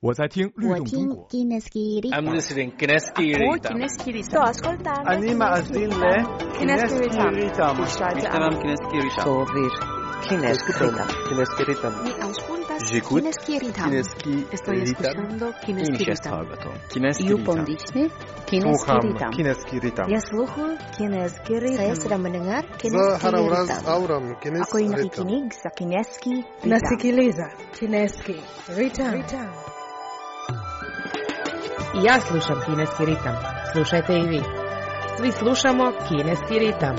我在听律动中国。 I'm listening Kineski Ritam. Sto ascoltando. Anima Azile Kineski Ritam. Ishtamam Kineski Ritam. Sovir Kineski Ritam. Kineski Ritam. Mi auscultas J'écoute Kineski Ritam. Kineski Estoy escuchando Kineski Ritam. Kineski You Ritam. pondisne Kineski Sluham Ritam. Kineski Ritam. Ya sluhu Kineski Ritam. Saya sedang mendengar Za Kineski harawraz Ritam. auram Ako Kineski yung Ritam. nakikinig sa Kineski Ritam. Nasikiliza Kineski Ritam. I ja slušam Kineski ritam. Slušajte i vi. Svi slušamo Kineski ritam.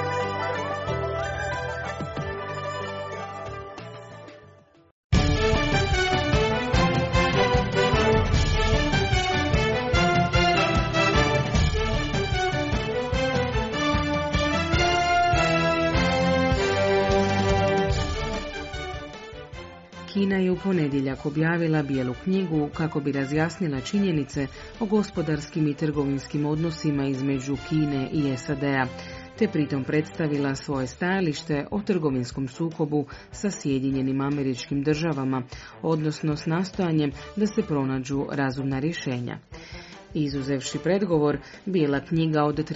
Kina je u ponedjeljak objavila bijelu knjigu kako bi razjasnila činjenice o gospodarskim i trgovinskim odnosima između Kine i SAD-a, te pritom predstavila svoje stajalište o trgovinskom sukobu sa Sjedinjenim Američkim Državama, odnosno s nastojanjem da se pronađu razumna rješenja. Izuzevši predgovor, bijela knjiga od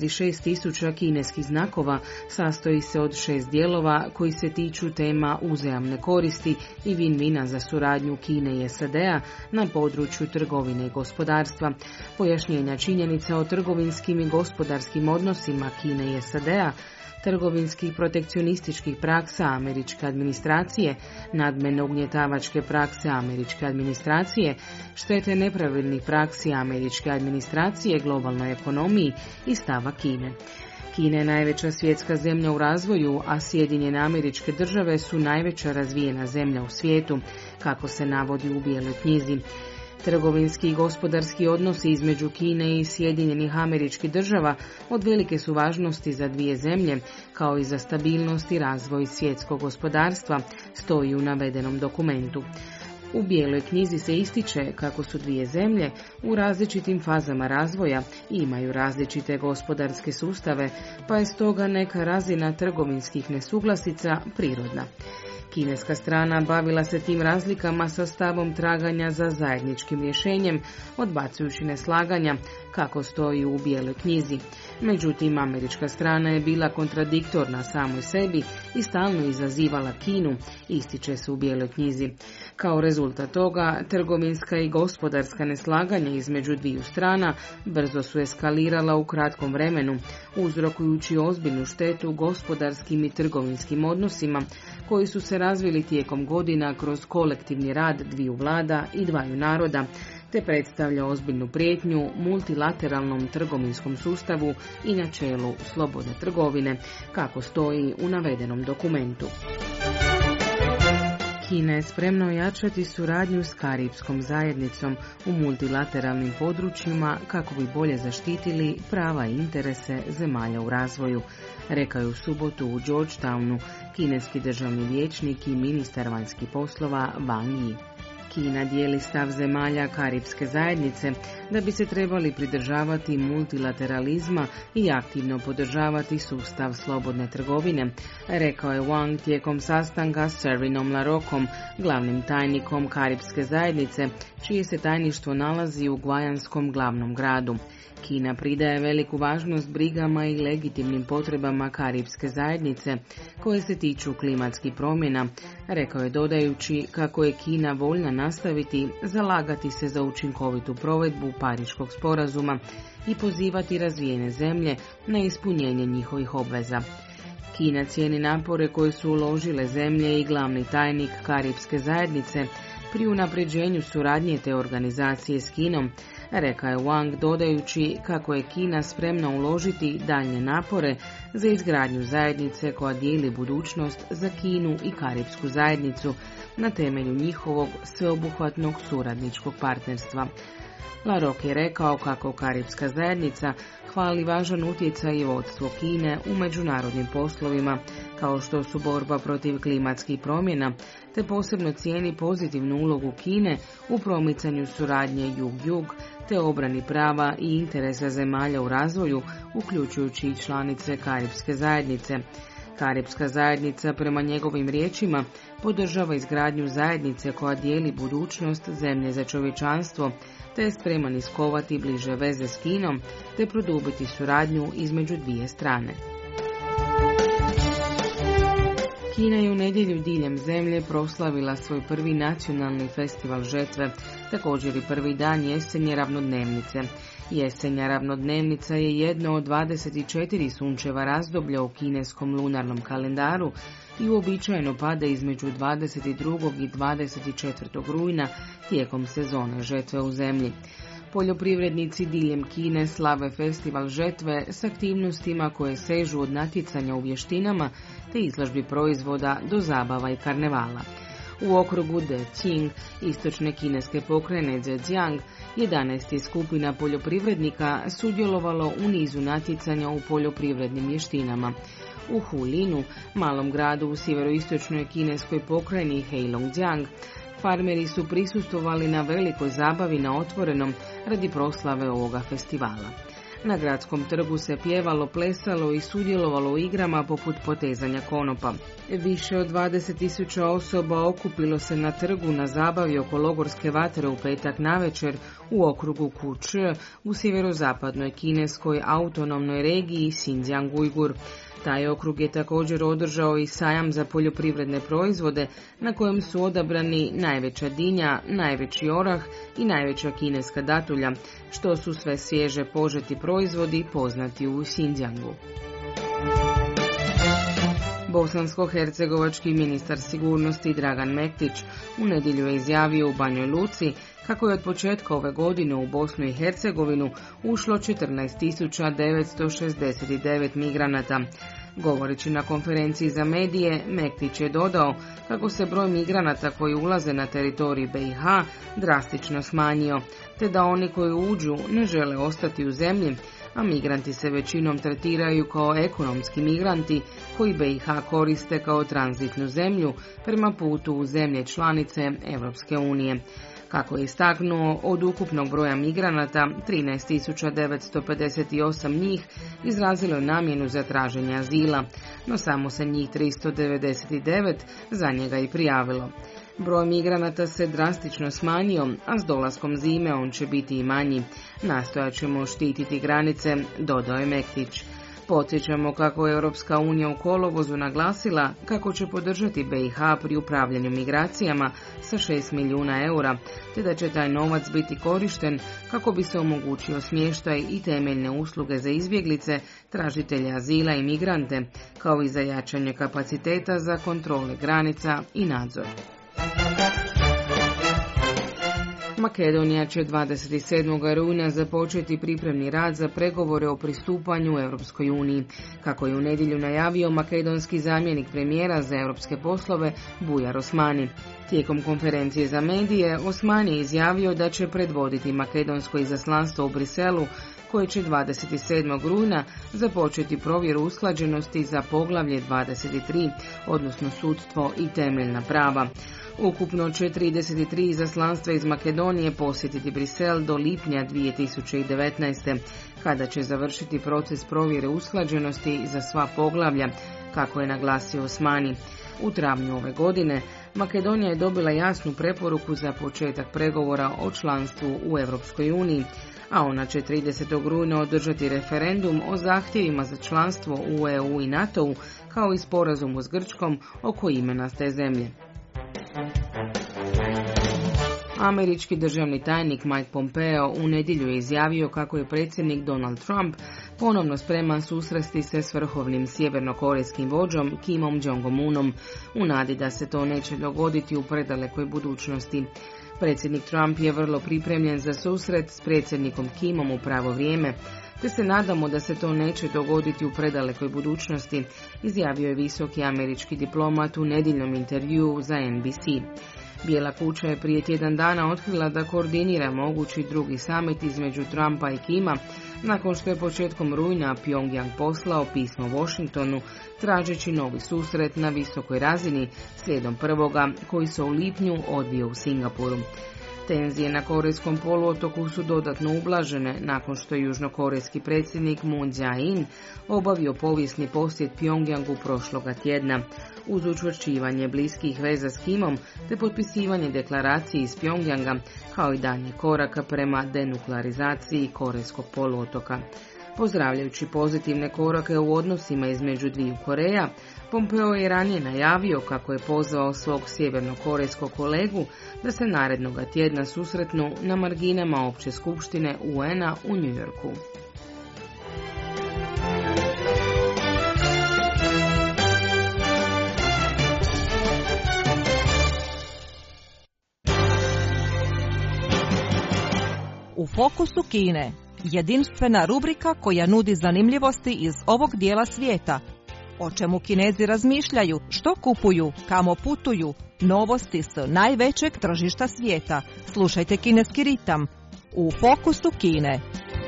36.000 kineskih znakova sastoji se od 6 dijelova koji se tiču tema uzajamne koristi i win-wina za suradnju Kine i SAD-a na području trgovine i gospodarstva, pojašnjenja činjenica o trgovinskim i gospodarskim odnosima Kine i SAD-a, trgovinskih protekcionističkih praksa američke administracije, nadmene ugnjetavačke prakse američke administracije, štete nepravilnih praksi američke administracije globalnoj ekonomiji i stava Kine. Kina je najveća svjetska zemlja u razvoju, a Sjedinjene Američke Države su najveća razvijena zemlja u svijetu, kako se navodi u bijeloj knjizi. Trgovinski i gospodarski odnosi između Kine i Sjedinjenih Američkih Država od velike su važnosti za dvije zemlje, kao i za stabilnost i razvoj svjetskog gospodarstva, stoji u navedenom dokumentu. U bijeloj knjizi se ističe kako su dvije zemlje u različitim fazama razvoja i imaju različite gospodarske sustave, pa je stoga neka razina trgovinskih nesuglasica prirodna. Kineska strana bavila se tim razlikama sa stavom traganja za zajedničkim rješenjem, odbacujući neslaganja, kako stoji u bijeloj knjizi. Međutim, američka strana je bila kontradiktorna samoj sebi i stalno izazivala Kinu, ističe se u bijeloj knjizi. Kao rezultat toga, trgovinska i gospodarska neslaganja između dviju strana brzo su eskalirala u kratkom vremenu, uzrokujući ozbiljnu štetu gospodarskim i trgovinskim odnosima, koji su se razvili tijekom godina kroz kolektivni rad dviju vlada i dvaju naroda, te predstavlja ozbiljnu prijetnju multilateralnom trgovinskom sustavu i načelu slobodne trgovine, kako stoji u navedenom dokumentu. Kina je spremna ojačati suradnju s Karipskom zajednicom u multilateralnim područjima kako bi bolje zaštitili prava i interese zemalja u razvoju, rekao je u subotu u Georgetownu kineski državni vijećnik i ministar vanjskih poslova Wang Yi. Kina dijeli stav zemalja Karipske zajednice da bi se trebali pridržavati multilateralizma i aktivno podržavati sustav slobodne trgovine, rekao je Wang tijekom sastanka s Servinom Larokom, glavnim tajnikom Karipske zajednice, čije se tajništvo nalazi u Gvajanskom glavnom gradu. Kina pridaje veliku važnost brigama i legitimnim potrebama Karipske zajednice koje se tiču klimatskih promjena, rekao je dodajući kako je Kina voljna nastaviti zalagati se za učinkovitu provedbu Pariškog sporazuma i pozivati razvijene zemlje na ispunjenje njihovih obveza. Kina cijeni napore koje su uložile zemlje i glavni tajnik Karipske zajednice pri unapređenju suradnje te organizacije s Kinom, rekao je Wang dodajući kako je Kina spremna uložiti daljnje napore za izgradnju zajednice koja dijeli budućnost za Kinu i Karipsku zajednicu na temelju njihovog sveobuhvatnog suradničkog partnerstva. Larok je rekao kako Karipska zajednica hvali važan utjecaj i vodstvo Kine u međunarodnim poslovima, kao što su borba protiv klimatskih promjena, te posebno cijeni pozitivnu ulogu Kine u promicanju suradnje jug-jug, te obrani prava i interesa zemalja u razvoju, uključujući i članice Karipske zajednice. Karipska zajednica, prema njegovim riječima, podržava izgradnju zajednice koja dijeli budućnost zemlje za čovječanstvo, te je spreman iskovati bliže veze s Kinom, te produbiti suradnju između dvije strane. Kina je u nedjelju diljem zemlje proslavila svoj prvi nacionalni festival žetve, također i prvi dan jesenje ravnodnevnice. Jesenja ravnodnevnica je jedno od 24 sunčeva razdoblja u kineskom lunarnom kalendaru i uobičajeno pada između 22. i 24. rujna tijekom sezone žetve u zemlji. Poljoprivrednici diljem Kine slave festival žetve s aktivnostima koje sežu od natjecanja u vještinama te izložbi proizvoda do zabava i karnevala. U okrugu Deqing, istočne kineske pokrajine Zhejiang, 11 je skupina poljoprivrednika sudjelovalo u nizu natjecanja u poljoprivrednim vještinama. U Hulinu, malom gradu u sjeveroistočnoj kineskoj pokrajini Heilongjiang, farmeri su prisustvovali na velikoj zabavi na otvorenom radi proslave ovoga festivala. Na gradskom trgu se pjevalo, plesalo i sudjelovalo u igrama poput potezanja konopa. Više od 20.000 osoba okupilo se na trgu na zabavi oko logorske vatre u petak navečer u okrugu Kuche u sjeverozapadnoj kineskoj autonomnoj regiji Xinjiang-Ujgur. Taj okrug je također održao i sajam za poljoprivredne proizvode na kojem su odabrani najveća dinja, najveći orah i najveća kineska datulja, što su sve svježe požeti proizvodi poznati u Xinjiangu. Bosansko-hercegovački ministar sigurnosti Dragan Mektić u nedjelju je izjavio u Banjoj Luci kako je od početka ove godine u Bosnu i Hercegovinu ušlo 14.969 migranata. Govoreći na konferenciji za medije, Mektić je dodao kako se broj migranata koji ulaze na teritorij BiH drastično smanjio, te da oni koji uđu ne žele ostati u zemlji, a migranti se većinom tretiraju kao ekonomski migranti koji BiH koriste kao tranzitnu zemlju prema putu u zemlje članice Europske unije. Kako je istaknuo, od ukupnog broja migranata, 13.958 njih izrazilo je namjenu za traženje azila, no samo se njih 399 za njega i prijavilo. Broj migranata se drastično smanjio, a s dolaskom zime on će biti i manji. Nastojat ćemo štititi granice, dodao je Mektić. Podsjećamo kako je Europska unija u kolovozu naglasila kako će podržati BiH pri upravljanju migracijama sa 6 milijuna eura, te da će taj novac biti korišten kako bi se omogućio smještaj i temeljne usluge za izbjeglice, tražitelje azila i migrante, kao i za jačanje kapaciteta za kontrole granica i nadzor. Makedonija će 27. rujna započeti pripremni rad za pregovore o pristupanju Europskoj uniji. Kako je u nedjelju najavio makedonski zamjenik premijera za europske poslove Bujar Osmani. Tijekom konferencije za medije, Osmani je izjavio da će predvoditi makedonsko izaslanstvo u Briselu, koje će 27. rujna započeti provjeru usklađenosti za poglavlje 23, odnosno sudstvo i temeljna prava. Ukupno će 33 izaslanstva iz Makedonije posjetiti Brisel do lipnja 2019. kada će završiti proces provjere usklađenosti za sva poglavlja, kako je naglasio Osmani. U travnju ove godine Makedonija je dobila jasnu preporuku za početak pregovora o članstvu u Europskoj uniji, a ona će 30. rujna održati referendum o zahtjevima za članstvo u EU i NATO-u, kao i sporazumu s Grčkom oko imena te zemlje. Američki državni tajnik Mike Pompeo u nedjelju je izjavio kako je predsjednik Donald Trump ponovno spreman susresti se s vrhovnim sjevernokorejskim vođom Kimom Jong-unom u nadi da se to neće dogoditi u predalekoj budućnosti. Predsjednik Trump je vrlo pripremljen za susret s predsjednikom Kimom u pravo vrijeme, te se nadamo da se to neće dogoditi u predalekoj budućnosti, izjavio je visoki američki diplomat u nedjeljnom intervjuu za NBC. Bijela kuća je prije tjedan dana otkrila da koordinira mogući drugi samit između Trumpa i Kima, nakon što je početkom rujna Pyongyang poslao pismo Washingtonu tražeći novi susret na visokoj razini slijedom prvoga koji se u lipnju odvio u Singapuru. Tenzije na Korejskom poluotoku su dodatno ublažene nakon što je južnokorejski predsjednik Moon Jae-in obavio povijesni posjet Pjongjangu prošloga tjedna. Uz učvršćivanje bliskih veza s Kimom te potpisivanje deklaracije iz Pjongjanga, kao i daljnje koraka prema denuklearizaciji Korejskog poluotoka. Pozdravljajući pozitivne korake u odnosima između dviju Koreja, Pompeo je ranije najavio kako je pozvao svog sjevernokorejskog kolegu da se narednoga tjedna susretnu na marginama Opće skupštine UN-a u New Yorku. U fokusu Kine, jedinstvena rubrika koja nudi zanimljivosti iz ovog dijela svijeta. O čemu Kinezi razmišljaju, što kupuju, kamo putuju, novosti s najvećeg tržišta svijeta. Slušajte Kineski ritam u fokusu Kine.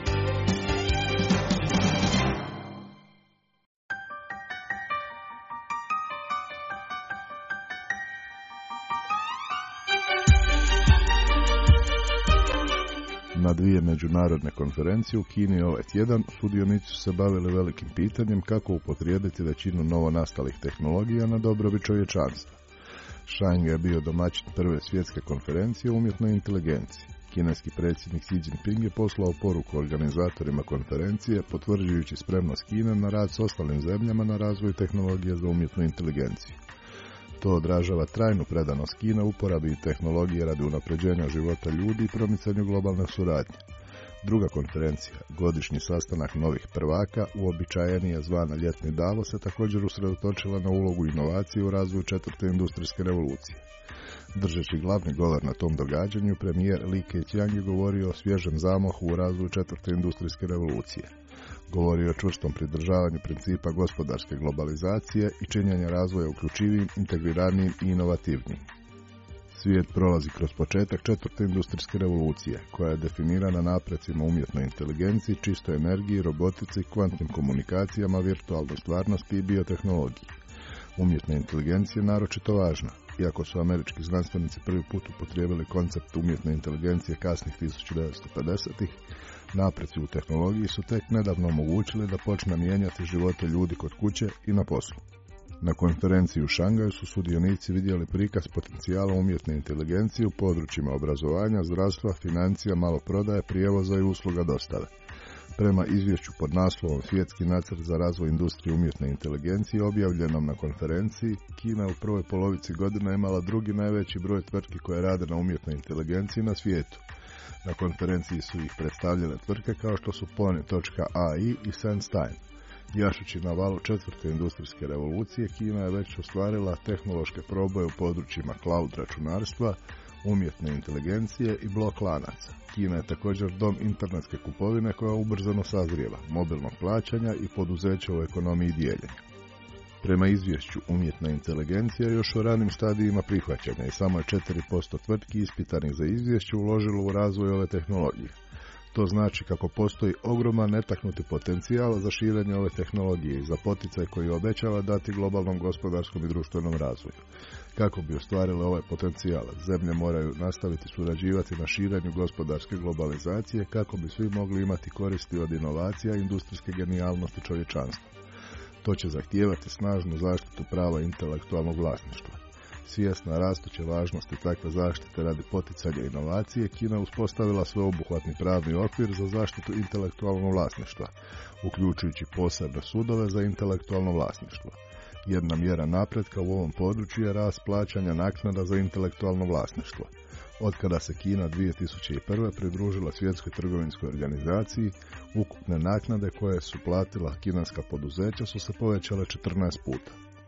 Na dvije međunarodne konferencije u Kini ovaj tjedan sudionici su se bavili velikim pitanjem kako upotrijebiti većinu novonastalih tehnologija na dobrobit čovječanstva. Shanghai je bio domaćin prve svjetske konferencije o umjetnoj inteligenciji. Kineski predsjednik Xi Jinping je poslao poruku organizatorima konferencije potvrđujući spremnost Kine na rad s ostalim zemljama na razvoju tehnologije za umjetnu inteligenciju. To odražava trajnu predanost Kine uporabi tehnologije radi unapređenja života ljudi i promicanju globalne suradnje. Druga konferencija, godišnji sastanak novih prvaka, uobičajenije zvana ljetni Davos, se također usredotočila na ulogu inovacije u razvoju četvrte industrijske revolucije. Držeći glavni govor na tom događanju, premijer Li Keqiang je govorio o svježem zamahu u razvoju četvrte industrijske revolucije. Govorio o čvrstom pridržavanju principa gospodarske globalizacije i činjenja razvoja uključivijim, integriranijim i inovativnijim. Svijet prolazi kroz početak četvrte industrijske revolucije, koja je definirana naprecima umjetnoj inteligenciji, čistoj energiji, robotici, kvantnim komunikacijama, virtualnoj stvarnosti i biotehnologiji. Umjetna inteligencija je naročito važna. Iako su američki znanstvenici prvi put upotrijebili koncept umjetne inteligencije kasnih 1950-ih, napreci u tehnologiji su tek nedavno omogućili da počne mijenjati živote ljudi kod kuće i na poslu. Na konferenciji u Šangaju su sudionici vidjeli prikaz potencijala umjetne inteligencije u područjima obrazovanja, zdravstva, financija, maloprodaje, prijevoza i usluga dostave. Prema izvješću pod naslovom Svjetski nacrt za razvoj industrije umjetne inteligencije objavljenom na konferenciji, Kina u prvoj polovici godine imala drugi najveći broj tvrtki koje rade na umjetnoj inteligenciji na svijetu. Na konferenciji su ih predstavljene tvrtke kao što su Pony.ai i SenseTime. Jašući na valu četvrte industrijske revolucije, Kina je već ostvarila tehnološke proboje u područjima cloud računarstva, umjetne inteligencije i blok lanaca. Kina je također dom internetske kupovine koja ubrzano sazrijeva, mobilnog plaćanja i poduzeća u ekonomiji dijeljenja. Prema izvješću, umjetna inteligencija još u ranim stadijima prihvaćanja i samo je 4% tvrtki ispitanih za izvješće uložilo u razvoj ove tehnologije. To znači kako postoji ogroman netaknuti potencijal za širenje ove tehnologije i za poticaj koji obećava dati globalnom gospodarskom i društvenom razvoju. Kako bi ostvarile ovaj potencijal, zemlje moraju nastaviti surađivati na širenju gospodarske globalizacije kako bi svi mogli imati koristi od inovacija i industrijske genijalnosti čovječanstva. To će zahtijevati snažnu zaštitu prava intelektualnog vlasništva. Svjesna rastuće važnosti takve zaštite radi poticanja inovacije, Kina uspostavila sveobuhvatni pravni okvir za zaštitu intelektualnog vlasništva, uključujući posebne sudove za intelektualno vlasništvo. Jedna mjera napretka u ovom području je rast plaćanja naknada za intelektualno vlasništvo. Otkada se Kina 2001. pridružila Svjetskoj trgovinskoj organizaciji, ukupne naknade koje su platila kineska poduzeća su se povećale 14 puta.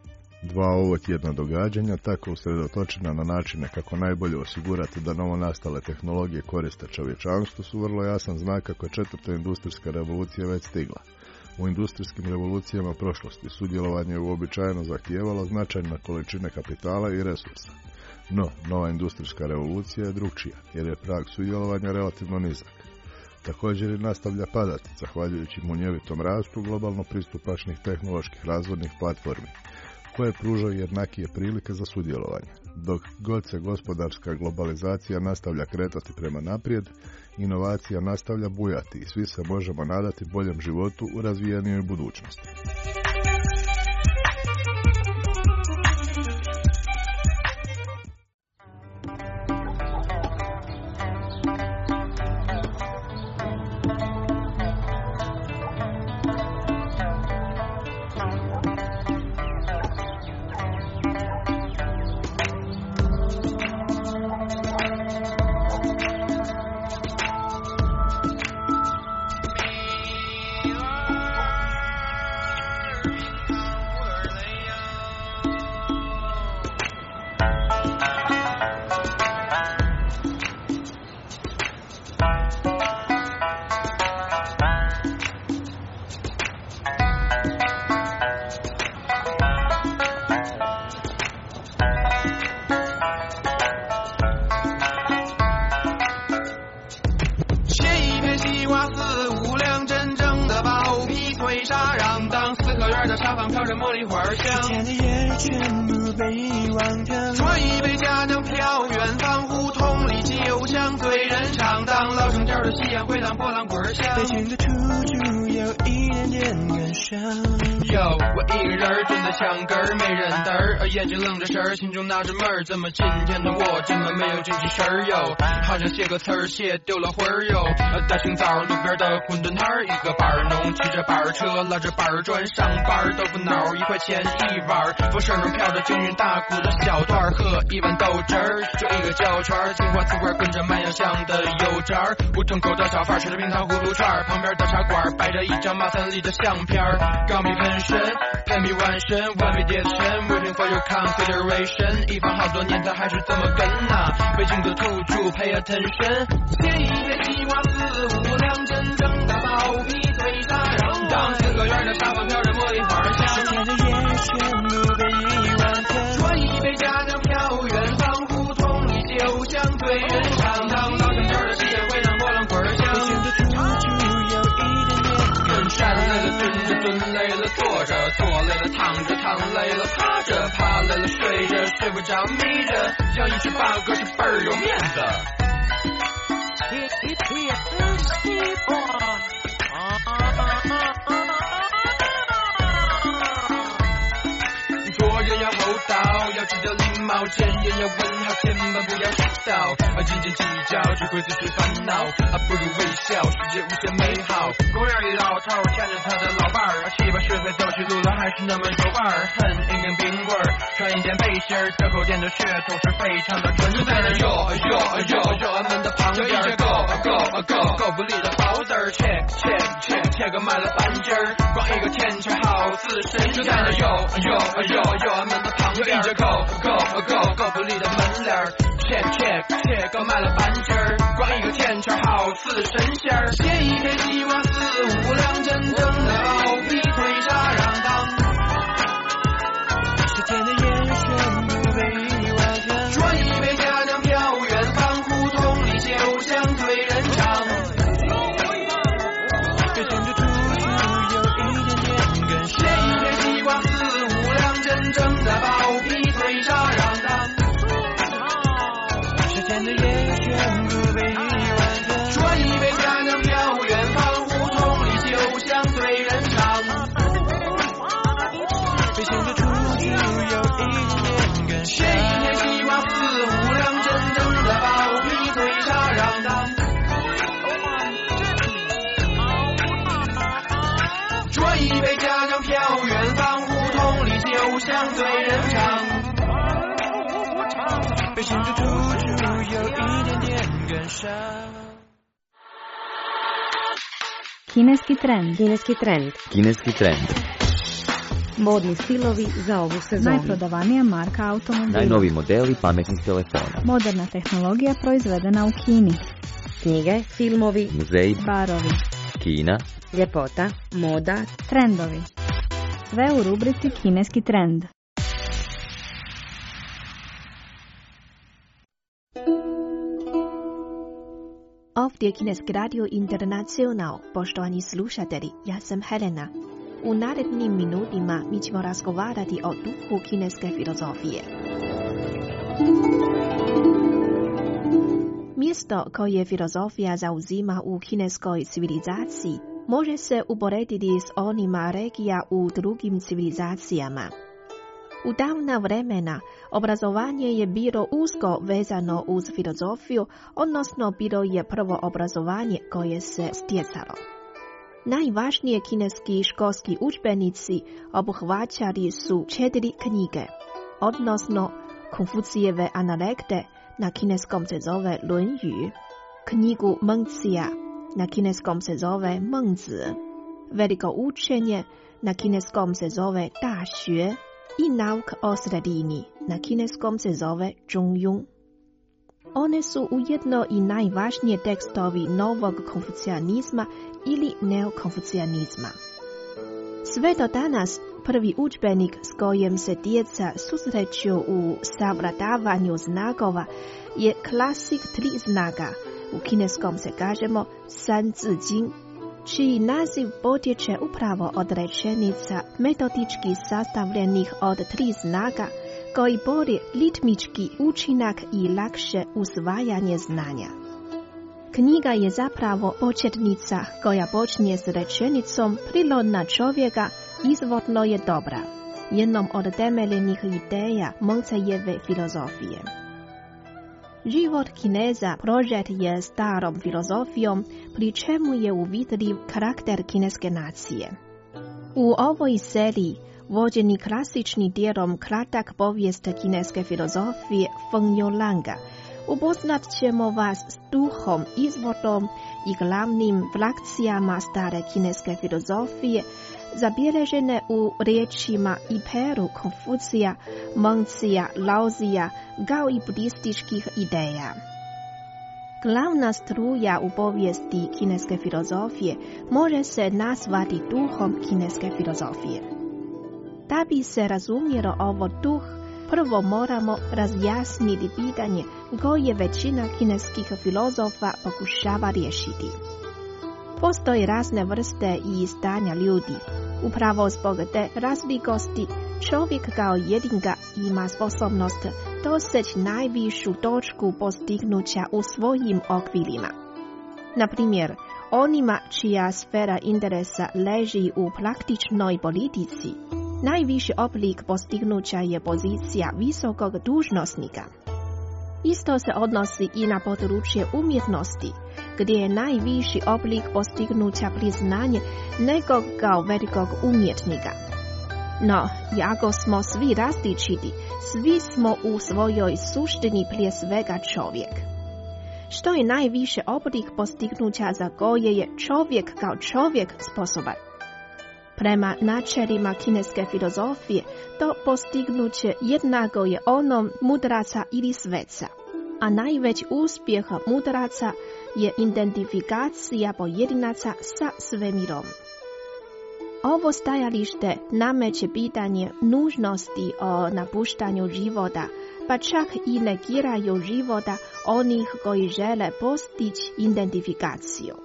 Dva ovotjedna događanja, tako usredotočena na načine kako najbolje osigurati da novonastale tehnologije koriste čovječanstvu, su vrlo jasan znak kako je četvrta industrijska revolucija već stigla. U industrijskim revolucijama prošlosti sudjelovanje je uobičajeno zahtijevalo značajne količine kapitala i resursa. No, nova industrijska revolucija je drukčija, jer je prag sudjelovanja relativno nizak. Također i nastavlja padati, zahvaljujući munjevitom rastu globalno pristupačnih tehnoloških razvodnih platformi, koje pružaju jednakije prilike za sudjelovanje. Dok god se gospodarska globalizacija nastavlja kretati prema naprijed, inovacija nastavlja bujati i svi se možemo nadati boljem životu u razvijenijoj budućnosti. 眼睛愣着神儿，心中纳着闷儿，怎么今天的我这么没有精气神儿哟？好像写个词儿写丢了魂儿哟。大清早路边的馄饨摊儿，一个板儿农骑着板儿车，拉着板儿砖上班，豆腐脑1块钱一碗，风扇上飘着京韵大鼓的小段儿，喝一碗豆汁儿，就一个胶圈儿，青花瓷罐跟着卖洋香的油渣儿，胡同口的小贩吃着冰糖葫芦串儿，旁边的茶馆摆着一张马三立的相片儿，钢笔喷身，喷笔完身，完美叠身 ，waiting for your consideration， 一放好多年，他还是这么跟呐。北京的土著 pay attention， 写一篇西瓜4-5两，真正的包皮腿沙瓤，当4个圆的沙发飘着茉莉花香，10天的夜全部被遗忘掉，说一杯佳酿飘远方，胡同里酒香醉人肠，当老城角的西烟会让波浪滚香，北京的土著有一点点跟站累了蹲着，蹲累了坐着，坐累了躺着，躺累了趴着，趴累了睡着，睡不着眯着，要一曲8歌是倍儿有面子。做人要厚道，要知道礼貌，见人要问好，千万不要迟到，斤斤计较只会自寻烦恼，不如微笑，世界无限美好。公园里老头牵着他的老伴儿，7、8、10岁走起路来还是那么有伴儿，恨一根冰棍儿，穿一件背心儿，这口店的噱头是非常的纯，就在那哟俺们的旁边，够不力的包子儿 check 个卖了半斤儿，光一个甜圈好似神仙，就在那哟俺们的旁边，够不力的门脸儿 check 个卖了半斤儿，光一个甜圈好似神仙儿，写一篇西瓜4-5两，真正的包皮腿沙瓤当，10天的夜全部被遗忘掉，说一杯佳酿飘远方，胡同里酒香醉人肠，北京的土著有一点点跟上，写一篇西瓜4-5两，真正的包皮腿沙瓤当，10天的夜全部被遗忘掉，说一杯佳酿飘远方，胡同里酒香醉人肠，北京的土著有一点点跟上，写一篇西瓜4-5两，真正的包皮腿沙瓤当，说一杯佳酿飘远方，胡同里酒香醉人肠，北京的土著有一点点跟上。 Kineski trend. Modni stilovi za ovu sezonu. Najprodavanija marka automobila. Najnovi modeli pametnih telefona. Moderna tehnologija proizvedena u Kini. Knjige, filmovi, muzeji, barovi, Kina, ljepota, moda, trendovi. Sve u rubrici Kineski trend. Ovdje je Kineski radio internacional. Poštovani slušatelji, ja sam Helena. U narednim minutima mi ćemo razgovarati o duhu kineske filozofije. Mjesto koje filozofija zauzima u kineskoj civilizaciji može se uporediti s onima regija u drugim civilizacijama. U davna vremena obrazovanje je bilo usko vezano uz filozofiju, odnosno bilo je prvo obrazovanje koje se stjecalo. Najvažnije kineski školski udžbenici obuhvaćali su 4 knjige, odnosno Konfucijeve analekte, na kineskom se zove Lunyu, knjigu Mengcija, na kineskom se zove Mengzi, veliko učenje, na kineskom se zove Da Xue, i nauk o sredini, na kineskom se zove Zhongyun. One su ujedno i najvažnije tekstovi novog konfucijanizma ili neokonfucijanizma. Sve do danas prvi udžbenik s kojim se djeca susreću u savladavanju znakova je klasik 3 znaka, u kineskom se kažemo San Zi Jing, čiji naziv potječe upravo od rečenica metodički sastavljenih od 3 znaka koji bori ritmički učinak i lakše usvajanje znanja. Knjiga je zapravo početnica koja počinje s rečenicom prirodna čovjeka izvorno je dobra, jednom od temeljnih ideja Mengcijeve filozofije. Život Kineza prožet je starom filozofijom, pri čemu je uvidljiv karakter kineske nacije. U ovoj seriji, vođeni klasični dijelom kratak povijest kineske filozofije Feng Youlanga, upoznat ćemo vas s duhom, izvorom i glavnim frakcijama stare kineske filozofije, zabilježene u riječima i peru Konfucija, Mengcija, Laozija, kao i budističkih ideja. Glavna struja u povijesti kineske filozofije može se nazvati duhom kineske filozofije. Da bi se razumjelo ovo duh, prvo moramo razjasniti pitanje koje većina kineskih filozofa pokušava riješiti. Postoje razne vrste i stanja ljudi. Upravo zbog te razlikosti čovjek kao jedinka ima sposobnost doseći najvišu točku postignuća u svojim okvirima. Na primjer, onima čija sfera interesa leži u praktičnoj politici, najviši oblik postignuća je pozicija visokog dužnosnika. Isto se odnosi i na područje umjetnosti, gdje je najviši oblik postignuća priznanje nekog kao velikog umjetnika. No, iako smo svi različiti, svi smo u svojoj suštini prije svega čovjek. Što je najviše oblik postignuća za koje je čovjek kao čovjek sposoban? Prema načelima kineske filozofije, to postignuće jednako je onom mudraca ili sveca, a najveći uspjeh mudraca je identifikacija pojedinaca sa svemirom. Ovo stajalište nameće pitanje nužnosti o napuštanju života, pa čak i negiraju života onih koji žele postići identifikaciju.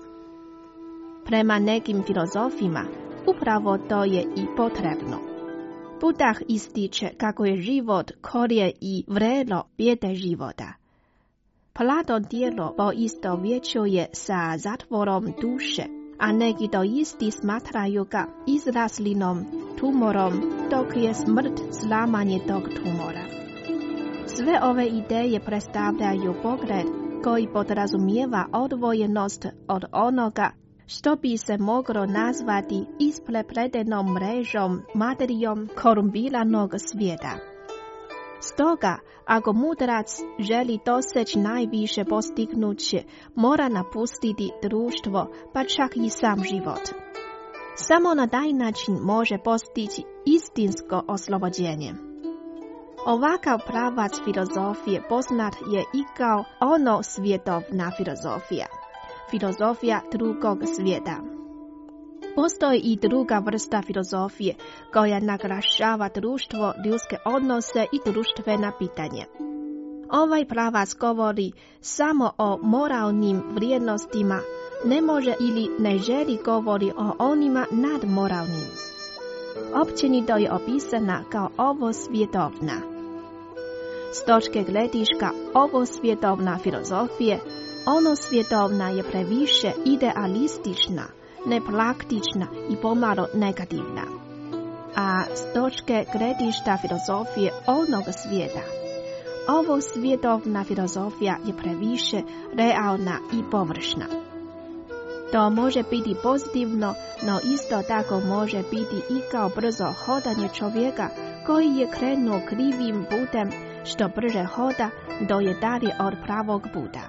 Prema nekim filozofima, upravo to je i potrebno. Buddha ističe kako je život korijen i vrelo bijede života. Platon djelo poistovjećuje sa zatvorom duše, a neki doisti smatraju ga izraslinom, tumorom, dok je smrt slamanje tog tumora. Sve ove ideje predstavljaju pogled koji podrazumijeva odvojenost od onoga što bi se moglo nazvati isprepletenom mrežom materijom korumpiranog svijeta. Stoga, ako mudrac želi doseći najviše postignuće, mora napustiti društvo, pa čak i sam život. Samo na taj način može postići istinsko oslobođenje. Ovakav pravac filozofije poznat je i kao ono svjetovna filozofija, filozofija drugog svijeta. Postoji i druga vrsta filozofije koja naglašava društvo, ljudske odnose i društvena pitanja. Ovaj pravac govori samo o moralnim vrijednostima, ne može ili ne želi govori o onima nadmoralnim. općenito je opisana kao ovosvjetovna. S točke gledišta ovosvjetovna filozofije, onosvjetovna je previše idealistična, nepraktična i pomalo negativna. A s točke gledišta filozofije onog svijeta, ovosvjetovna filozofija je previše realna i površna. To može biti pozitivno, no isto tako može biti i kao brzo hodanje čovjeka koji je krenuo krivim putem, što brže hoda do je dalje od pravog puta.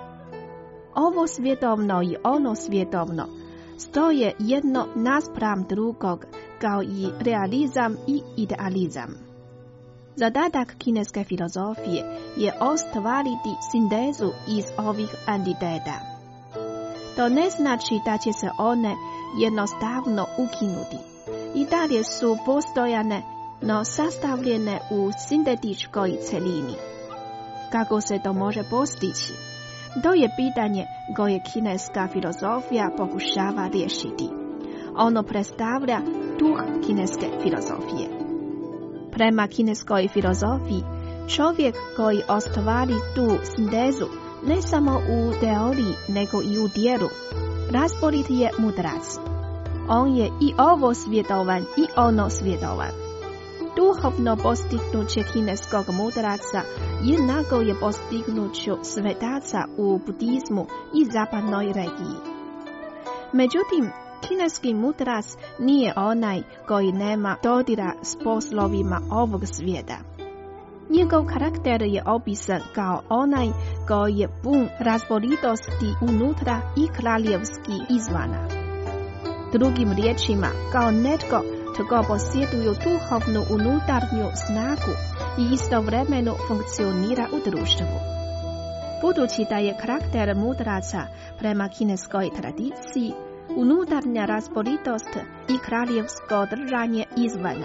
Ovo svjetovno i ono svjetovno stoje jedno naspram drugog, kao i realizam i idealizam. Zadatak kineske filozofije je ostvariti sintezu iz ovih entiteta. To ne znači da će se one jednostavno ukinuti. I dalje su postojane, no sastavljene u sintetičkoj celini. Kako se to može postići? To je pitanje koje kineska filozofija pokušava riješiti. Ono predstavlja duh kineske filozofije. Prema kineskoj filozofiji, čovjek koji ostvari tu sintezu ne samo u teoriji, nego i u djelu, razborit je mudrac. On je i ovo svjetovan i ono svjetovan. Duhovno postignuće kineskog mudraca jednako je postignuću svetaca u budizmu i zapadnoj regiji. Međutim, kineski mudrac nije onaj koji nema dodira s poslovima ovog svijeta. Njegov karakter je opisan kao onaj koji je pun razboritosti unutra i kraljevski izvana. Drugim riječima, kao netko tko posjeduju duhovnu unutarnju snagu i istovremeno funkcionira u društvu. Budući da je karakter mudraca prema kineskoj tradiciji unutarnja razboritost i kraljevsko držanje izvana.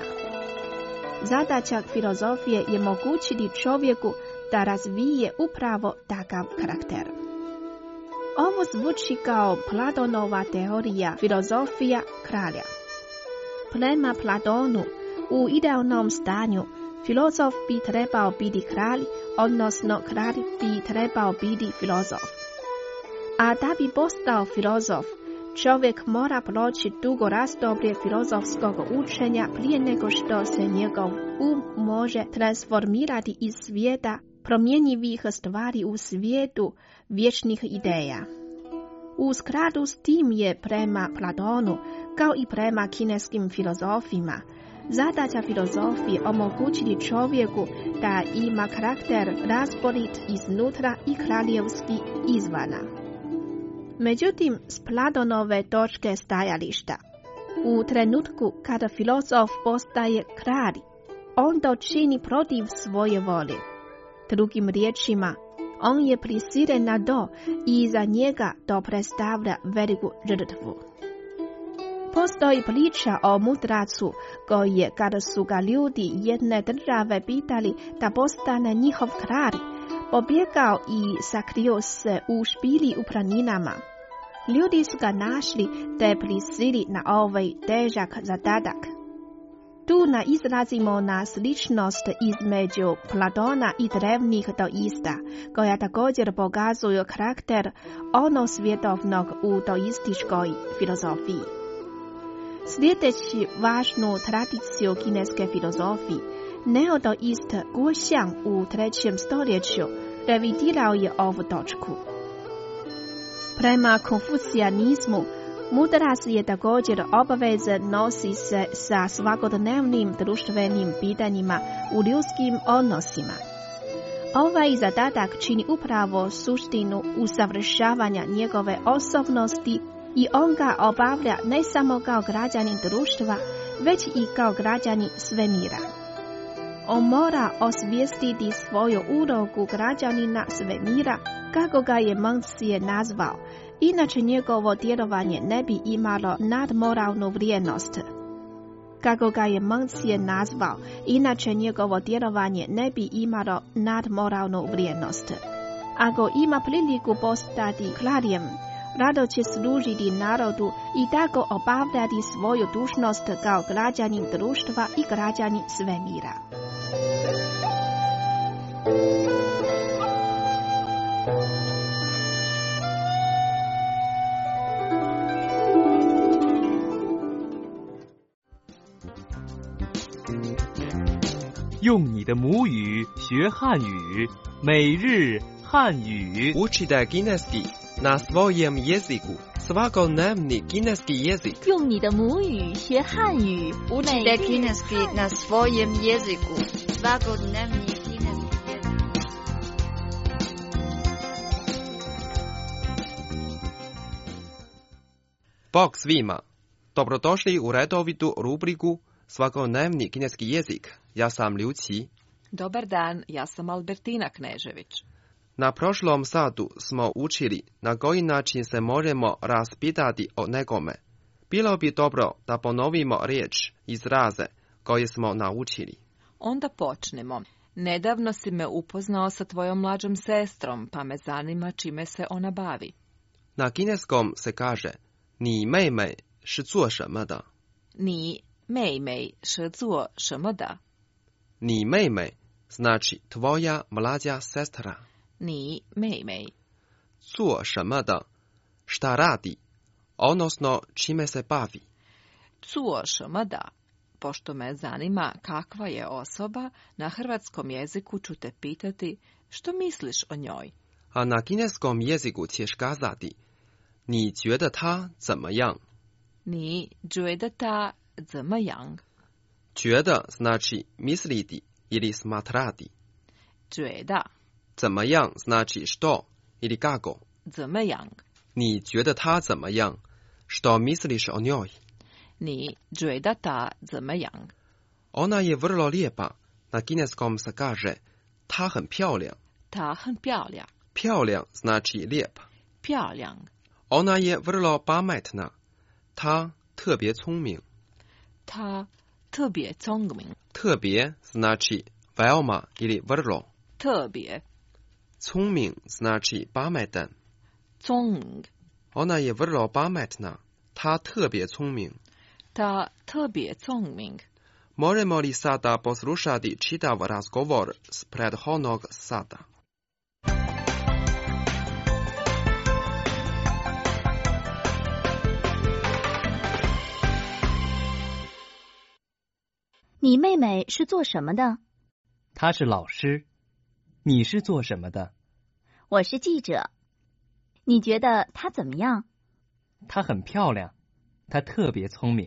Zadaća filozofije je mogućiti čovjeku da razvije upravo takav karakter. Ovo zvuči kao Platonova teorija filozofija kralja. Prema Platonu, u idealnom stanju, filozof bi trebao biti kralj, odnosno kralj bi trebao biti filozof. A da bi postao filozof, čovjek mora proći dugo razdoblje filozofskog učenja prije nego što se njegov može transformirati iz svijeta promjenjivih stvari u svijetu vječnih ideja. U skladu s tim je prema Platonu, kao i prema kineskim filozofima, zadaća filozofije omogućiti čovjeku da ima karakter razborit iznutra i kraljevski izvana. Međutim, s Platonove točke stajališta, u trenutku kada filozof postaje kralj, on to čini protiv svoje volje. Drugim riječima, on je prisilen na to i za njega to predstavlja veliku žrtvu. Postoji priča o mudracu koji je, kada su ga ljudi jedne države pitali da postane njihov kralj, pobjegao i sakrio se u špili u planinama. Ljudi su ga našli te prisili na ovaj težak zadatak. Tu izrazimo na sličnost između Platona i drevnih teista, koja također pokazuju karakter onosvjetovnog u teoističkoj filozofiji. Sljedeći važnu tradiciju kineske filozofije, neoteist Guo Xiang u 3. stoljeću revidirao je ovu točku. Prema konfucijanizmu, mudrac je također obavezan nositi se sa svakodnevnim društvenim pitanjima u ljudskim odnosima. Ovaj zadatak čini upravo suštinu usavršavanja njegove osobnosti i on ga obavlja ne samo kao građanin društva, već i kao građanin svemira. On mora osvijestiti svoju ulogu građanina svemira, kako ga je Mengzi nazvao, inače njegovo djelovanje ne bi imalo nadmoralnu vrijednost. Kako ga je Mengzi nazvao, inače njegovo djelovanje ne bi imalo nadmoralnu vrijednost. Ako ima priliku postati kraljem, rado će služiti narodu i tako obavljati svoju dužnost kao građanin društva i građanin svemira. 用你的母语学汉语，每日汉语。 Učite kineski na svojem jeziku. Svakodnevni kineski jezik. 用你的母语学汉语。 Učite kineski na svojem jeziku. Svakodnevni kineski jezik. Bog svima. Dobrodošli u redovitu rubriku Svakodnevni kineski jezik. Ja sam Liu Qi. Dobar dan, ja sam Albertina Knežević. Na prošlom satu smo učili na koji način se možemo raspitati o nekome. Bilo bi dobro da ponovimo riječ, izraze koje smo naučili. Onda počnemo. Nedavno si me upoznao sa tvojom mlađom sestrom, pa me zanima čime se ona bavi. Na kineskom se kaže Ni mei mei shi zuo shenme de. Ni mei mei shi zuo shenme de. Ni mei mei znači tvoja mlađa sestra. Ni mei mei. Zuo shenme de šta radi, odnosno čime se bavi. Zuo shenme de. Pošto me zanima kakva je osoba, na hrvatskom jeziku ću te pitati što misliš o njoj. A na kineskom jeziku ćeš kazati Ni觉得他怎么样? Ni觉得他怎么样? 觉得 znači misliti ili smatrati. 觉得怎么样 znači što ili kako. 怎么样? Ni 觉得他怎么样? Što misliš o njoj? Ni 觉得他怎么样? Ona je vrlo lijepa. Na kineskom se kaže ta很漂亮. 她很漂亮. 漂亮 znači lijep. 漂亮. Ona je vrlo pametna. Ta 特别聪明. 她特别聪明. 特别 znači veoma ili vrlo. 特别. 聪明 znači pametan. 聪明. Ona je vrlo pametna. Ta 特别聪明. 她特别聪明. Možemo li sada poslušati čitav razgovor s prethodnog sata? 你妹妹是做什么的？ 她是老师。你是做什么的？ 我是记者。你觉得她怎么样？ 她很漂亮，她特别聪明。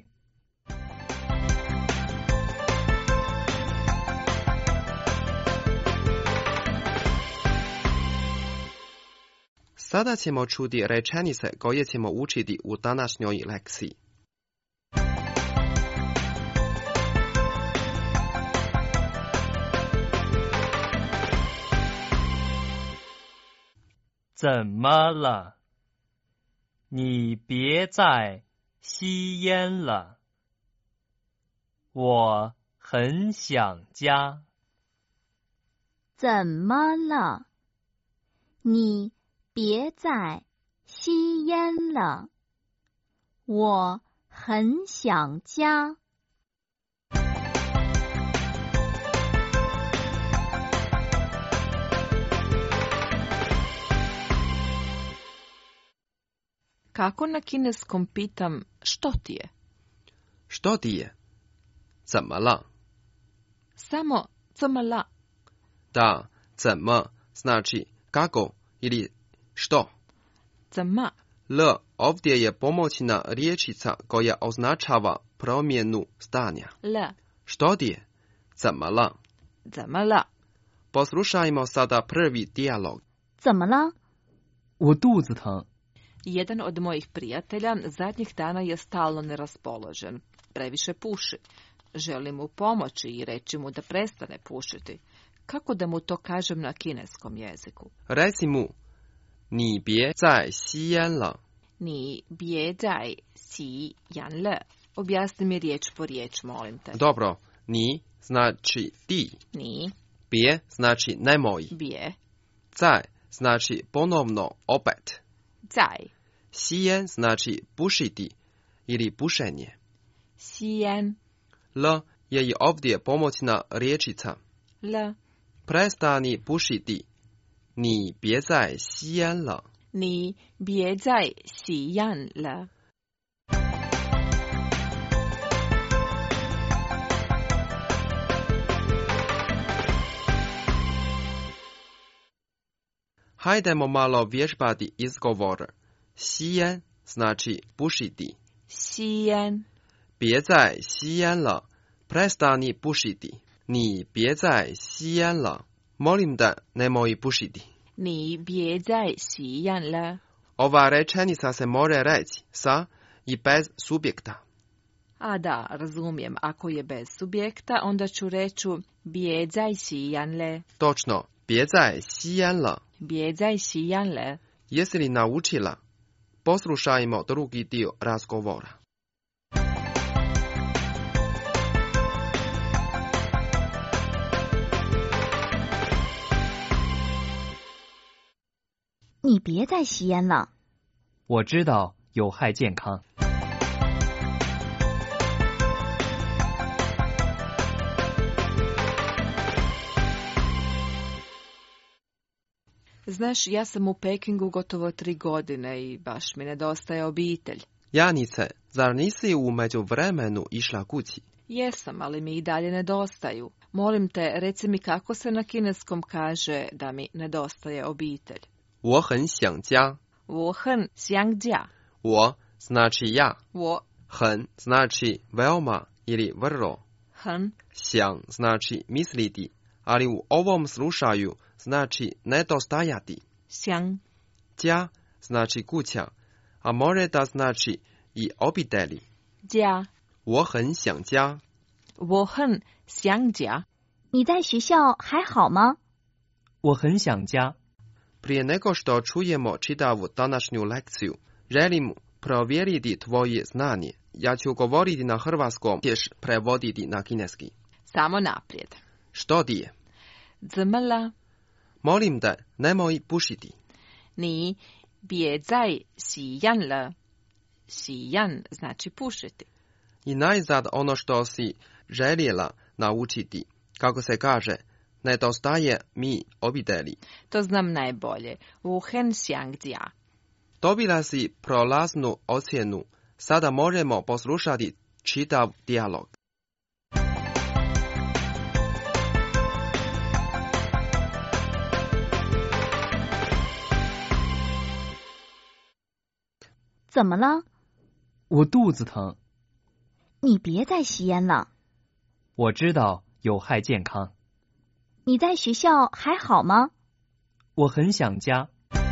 Sada ćemo čuti rečenice koje ćemo učiti u današnjoj lekciji. 怎么了？你别再吸烟了。我很想家。 怎么了？你别再吸烟了。我很想家。 Kako na kineskom pitam što ti je? Što ti je? 怎么了? Samo 怎么了? Da, 怎么 znači kako ili što. 怎么? L ovdje je pomoćna riječica koja označava promjenu stanja. L. Što ti je? 怎么了? 怎么了? Poslušajmo sada prvi dijalog. 怎么了？ 我肚子疼。 Jedan od mojih prijatelja zadnjih dana je stalno neraspoložen. Previše puši. Želim mu pomoći i reći mu da prestane pušiti. Kako da mu to kažem na kineskom jeziku? Reci mu, 你别再吸烟了。 你别再吸烟了. Objasni mi riječ po riječ, molim te. Dobro, ni znači ti. Ni. Bje znači nemoj. Bje. Zaj znači ponovno opet. Zaj. Sijen znači pušiti ili pušenje. Sijen. L je i ovdje pomoćna riječica. L. Prestani pušiti. Ni bie zai xiyan le. Ni bie zai xiyan le. Hajdemo malo vježbati izgovor. Xiyan znači pušiti. Xiyan. Bie zai xiyan le. Prestani pušiti. Ni bie zai xiyan le. Molim da nemoj pušiti. Ni bie zai xiyan le. Ova rečenica se može reći sa i bez subjekta. A da, razumijem. Ako je bez subjekta, onda ću reći bie zai xiyan le. Točno, bie zai xiyan le. Bie zai xiyan le. Jesi li naučila? Poslušajmo drugi dio razgovora. 你别再吸烟了。 我知道有害健康。 Znaš, ja sam u Pekingu gotovo 3 godine i baš mi nedostaje obitelj. Janice, zar nisi u međuvremenu išla kući? Jesam, ali mi i dalje nedostaju. Molim te, reci mi kako se na kineskom kaže da mi nedostaje obitelj. 我很想家。 我很想家。 我znači ja. 我很znači veoma ili vrlo. 很想znači misliti, ali u ovom slučaju znači nedostajati. 想家znači kuća, a može da znači i obitelji. 家我很想家。 我很想家。 你在学校还好吗？ 我很想家。 Prije nego što čujemo čitavu današnju lekciju, želim provjeriti tvoje znanje. Ja ću govoriti na hrvatskom, ćeš prevoditi na kineski. Samo naprijed. Što ti je? 怎么了？ Molim da nemoj pušiti. 你别再吸烟了。吸烟 znači pušiti. I najzad ono što si željela naučiti, kako se kaže, nedostaje mi obitelji. To znam najbolje. 我很想家。 Dobila si prolaznu ocjenu. Sada možemo poslušati čitav dijalog. 怎么了？ 我肚子疼。 你别再吸烟了。 我知道有害健康。 你在学校还好吗？ 我很想家。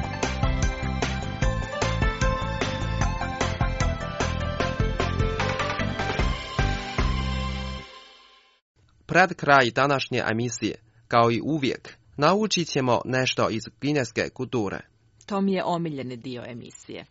Pred kraj današnje emisije, kao i uvijek, naučit ćemo nešto iz kineske kulture. To mi je omiljeni dio emisije.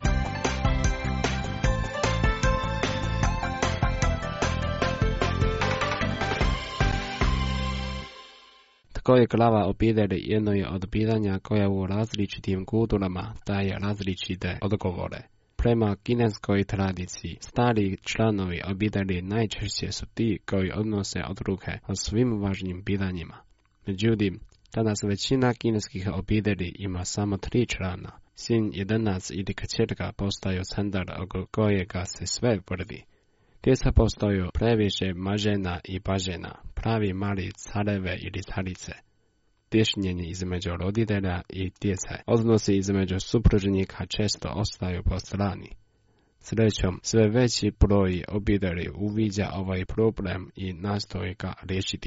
Tko je glava obitelji jedno je od pitanja koja u različitim kulturama daje različite odgovore. Prema kineskoj tradiciji, stari članovi obitelji najčešće su ti koji odnose odluke o svim važnim pitanjima. Međutim, danas većina kineskih obitelji ima samo 3 člana. Sin, jedanac ili kćerka postaju centar oko kojega se sve vrti. Djeca postaju previše mažena i pažena, pravi mali careve ili carice. Tješnjenje između roditelja i djece, odnosi između supružnika često ostaju po strani. Srećom, sve veći broj obitelji uviđa ovaj problem i nastoji ga riješiti.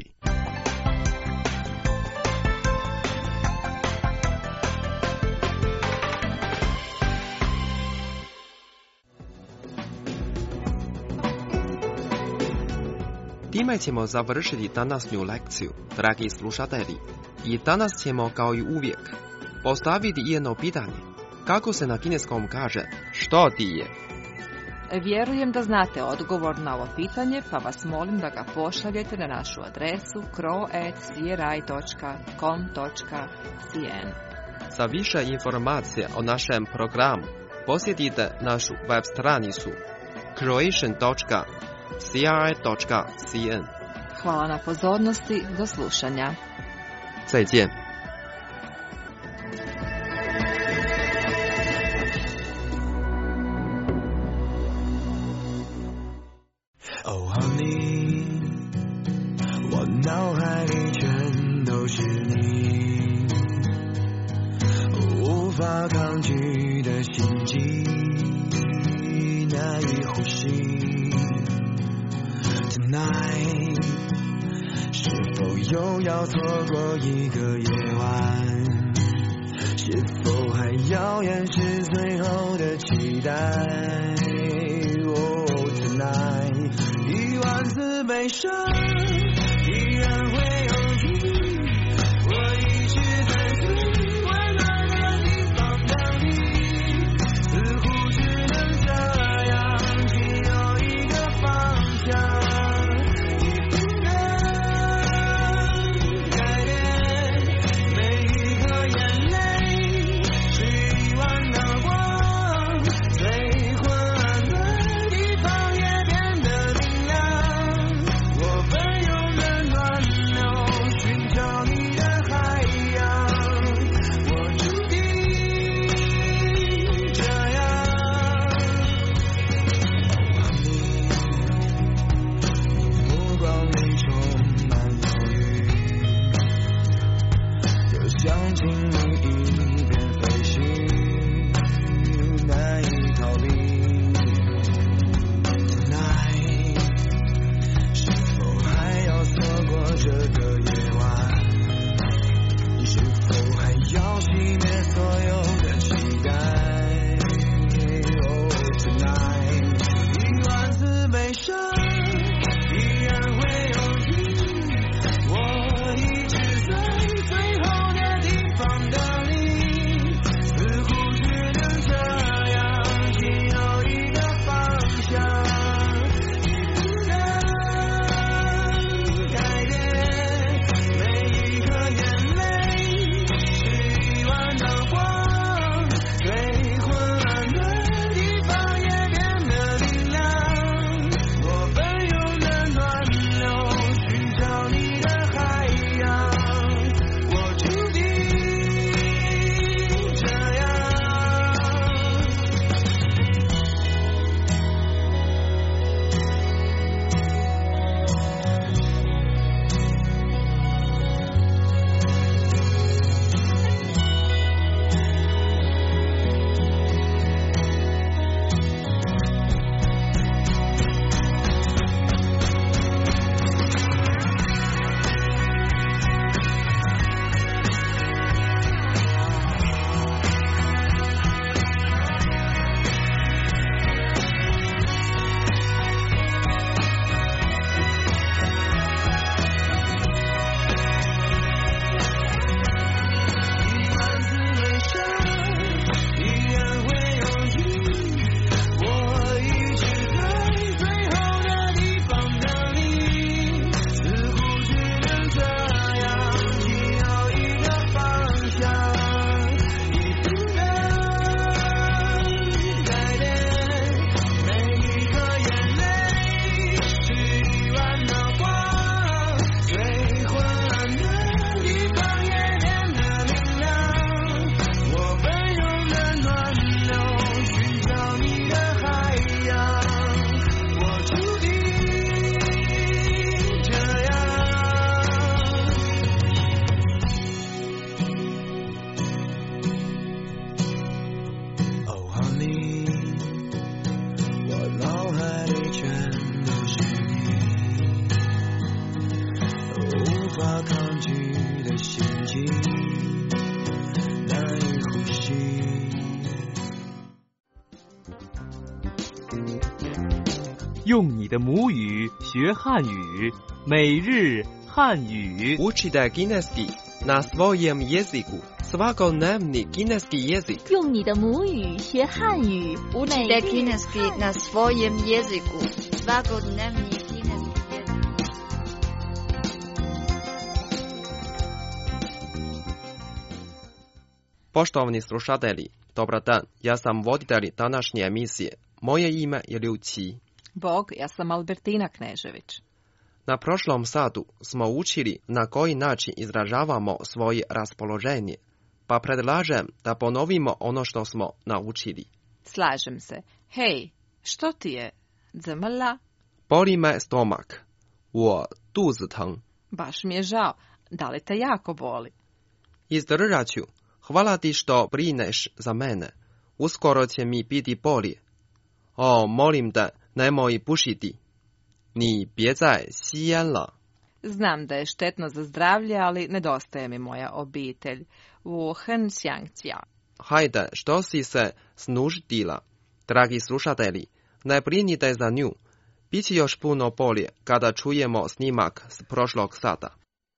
Time ćemo završiti današnju lekciju, dragi slušatelji. I danas ćemo, kao i uvijek, postaviti jedno pitanje. Kako se na kineskom kaže što ti je? Vjerujem da znate odgovor na ovo pitanje, pa vas molim da ga pošaljete na našu adresu kro@cri.com.cn. Za više informacija o našem programu posjetite našu web stranicu croatian.cri.cn. Hvala na pozornosti, do slušanja. 再见。 Oh honey， 我脑海里全都是你，无法抗拒的心悸，难以呼吸。Tonight， 是否又要错过一个夜晚？是否还遥远是最后的期待？ Oh tonight， 10000次悲伤依然会有你，我一直在最温暖的地方等你，似乎只能这样，只有一个方向。 用你的母语学汉语，每日汉语。 Učite kineski na svojem jeziku. Svakodnevni kineski jezik. 用你的母语学汉语， Učite kineski na svojem jeziku. Svakodnevni kineski jezik. Poštovani slušatelji, Dobar dan, ja sam voditelj današnje emisije. Moje ime je Liu Qi. Bog, ja sam Albertina Knežević. Na prošlom satu smo učili na koji način izražavamo svoje raspoloženje, pa predlažem da ponovimo ono što smo naučili. Slažem se. Hej, što ti je? Zmla? Boli me stomak. 我肚子疼. Baš mi je žao. Da li te jako boli? Izdržat ću. Hvala ti što brineš za mene. Uskoro će mi biti bolje. O, molim te, nemoj pušiti. 你别再吸烟了. Znam da je štetno za zdravlje, ali nedostaje mi moja obitelj. 我很想家. Hajde, što si se snuždila? Dragi slušatelji, ne brinite za nju. Biće još puno bolje kada čujemo snimak s prošlog sata.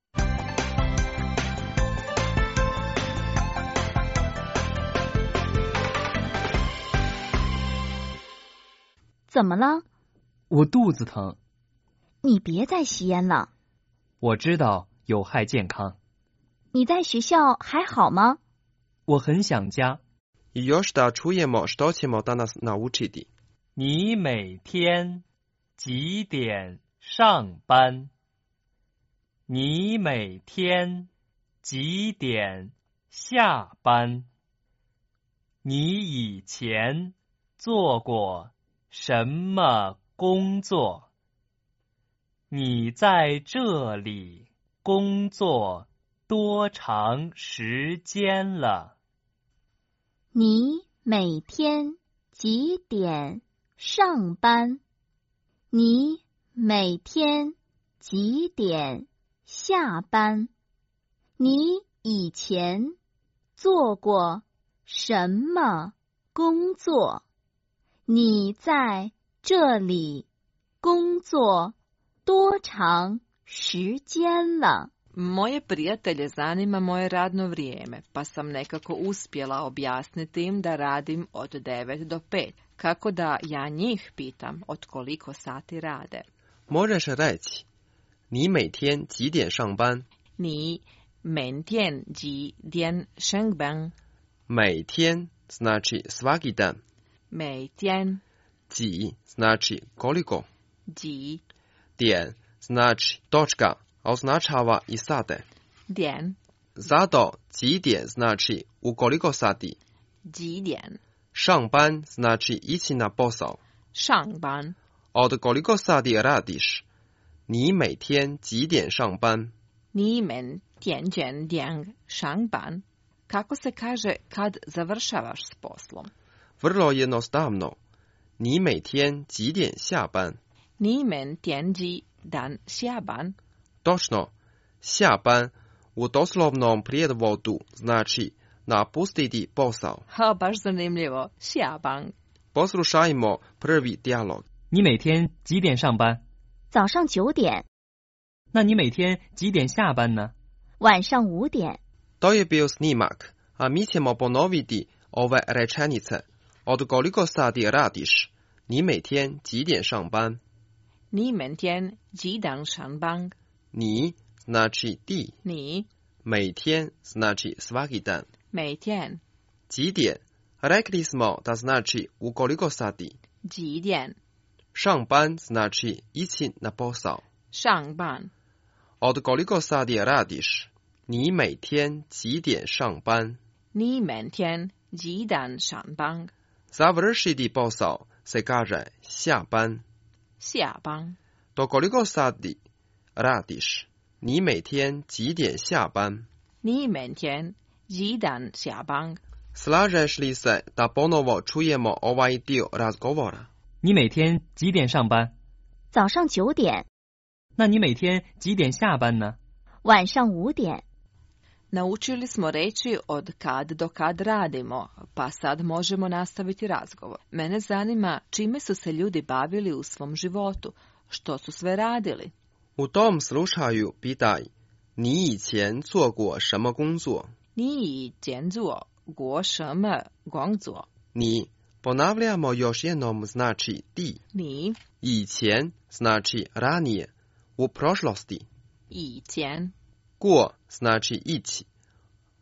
怎么了？ 我肚子疼。 你别再吸烟了。 我知道有害健康。 你在学校还好吗？ 我很想家。 I još da čujemo što ćemo danas naučiti. 你每天几点上班？你每天几点下班？你以前做过什么工作？你在这里工作多长时间了？ 你每天几点上班？你每天几点下班？你以前做过什么工作？你在这里工作多长时间了？ Moje prijatelje zanima moje radno vrijeme, pa sam nekako uspjela objasniti im da radim od 9 do 5, kako da ja njih pitam od koliko sati rade. Možeš reći, 你每天几点上班？ 你每天几点上班？ 每天 znači svaki dan. 每天几 znači koliko. 几点 znači točka, a označava i sate. 点 Zato 几点 znači u koliko sati. 几点上班 znači ići na posao. 上班 Od koliko sati radiš? 你每天几点上班？ 你每天几点上班？ Kako se kaže kad završavaš s poslom? Vrlo jednostavno. 你每天几点下班？ 你每天几点下班？ Točno. 下班 u doslovnom prijevodu znači napustiti posao. Ha, baš zanimljivo. 下班 Poslušajmo prvi dijalog. 你每天几点上班？ 早上9点。 那你每天几点下班呢？ 晚上5点。 To je bio snimak, a mi ćemo ponoviti ove rečenice. Od koliko sati radiš? 你每天几点上班？ 你每天几点上班？ 你 znači ti. 你每天 znači svaki dan. 每天几点 rekli smo da znači u koliko sati. 几点上班 znači ići na posao. 上班 Od koliko sati radiš? 你每天几点上班？ 你每天几点上班？ Završiti posao se kaže 下班。 下班 Do koliko sati radiš? 你每天几点下班？ 你每天几点下班？ Slažeš li se da ponovo čujemo ovaj dio razgovora? 你每天几点上班？ 早上9点。 那你每天几点下班呢？ 晚上5点。 Naučili smo reći od kad do kad radimo, pa sad možemo nastaviti razgovor. Mene zanima čime su se ljudi bavili u svom životu, što su sve radili. U tom slučaju pitaj, 你以前做过什么工作？ 你以前做过什么工作？ 你 ponavljamo još jednom znači ti. 你以前 znači ranije, u prošlosti. 以前过 znači ići,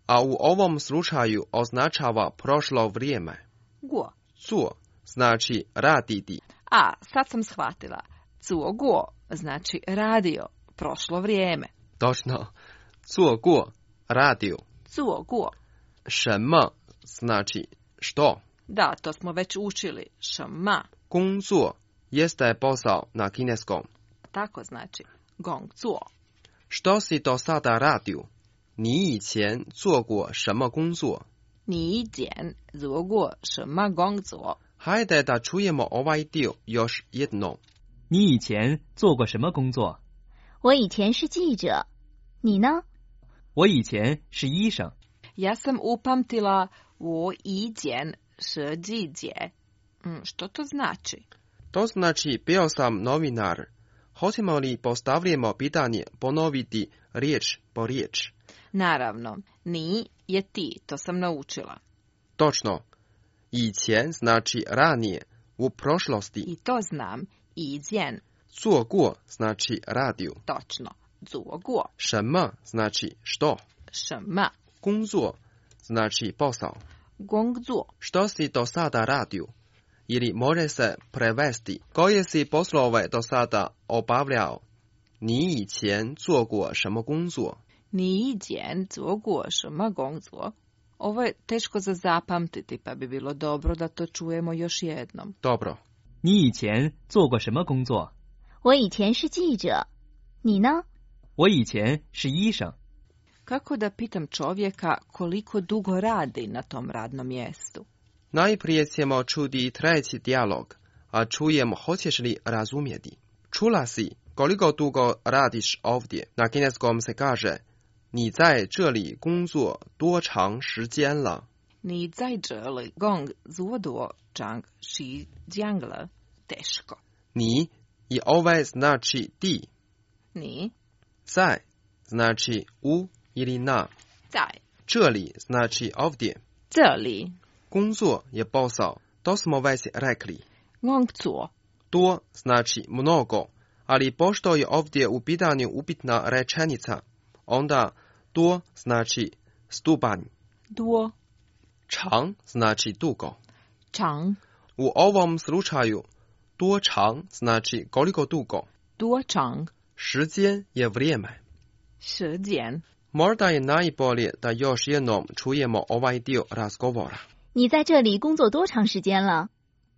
a u ovom slučaju označava prošlo vrijeme. Guo. Zuo znači raditi. A, sad sam shvatila. Zuo guo znači radio, prošlo vrijeme. Točno. Zuo guo, radio. Zuo guo. 什么 znači što. Da, to smo već učili. 什么工作 jeste posao na kineskom. Tako znači. Gong zuo. Što si do sada radio? 你以前做过什么工作？ 你以前做过什么工作？ Hajde da čujemo ovaj dio još jednom. 你以前做过什么工作？ 我以前是记者，你呢？ 我以前是医生。 Ja sam upamtila 我以前是记者。Što to znači? To znači bio sam novinar. Hoćemo li postavljamo pitanje ponoviti riječ po riječ? Naravno, ni je ti, to sam naučila. Točno. 以前 znači ranije, u prošlosti. I to znam, 以前. 做过 znači radio. Točno, 做过. 什么 znači što. 什么工作 znači posao. 工作 Što si do sada radio? Ili može se prevesti koje si poslove do sada obavljao? 你以前做过什么工作？ 你以前做过什么工作？ Ovo je teško za zapamtiti, pa bi bilo dobro da to čujemo još jednom. Dobro. 你以前做过什么工作？ 我以前是记者，你呢？ 我以前是医生。 Kako da pitam čovjeka koliko dugo radi na tom radnom mjestu? Najprije ćemo čuti treći dijalog, a čujem hoćeš li razumjeti. Čula si koliko dugo radiš ovdje. Na kineskom se kaže 你在这里工作多长时间了？ 你在这里工作多长时间了？ Teško. 你 i ovaj znači ti. 你在 znači u ili na. 在这里 znači ovdje. 这里工作 je posao. To smo već rekli. 工作 To znači mnogo, ali pošto je ovdje u pitanju upitna rečenica, onda to znači stupanj. Duo. Čang znači dugo. Čang. U ovom slučaju duo čang znači koliko dugo. Duo čang. 时间 je vrijeme. 时间 Možda je najbolje da još jednom čujemo ovaj dio razgovora. 你在这里工作多长时间了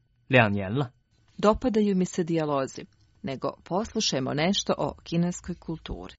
？2年了。 Dopadaju mi se dijalozi, nego poslušajmo nešto o kineskoj kulturi.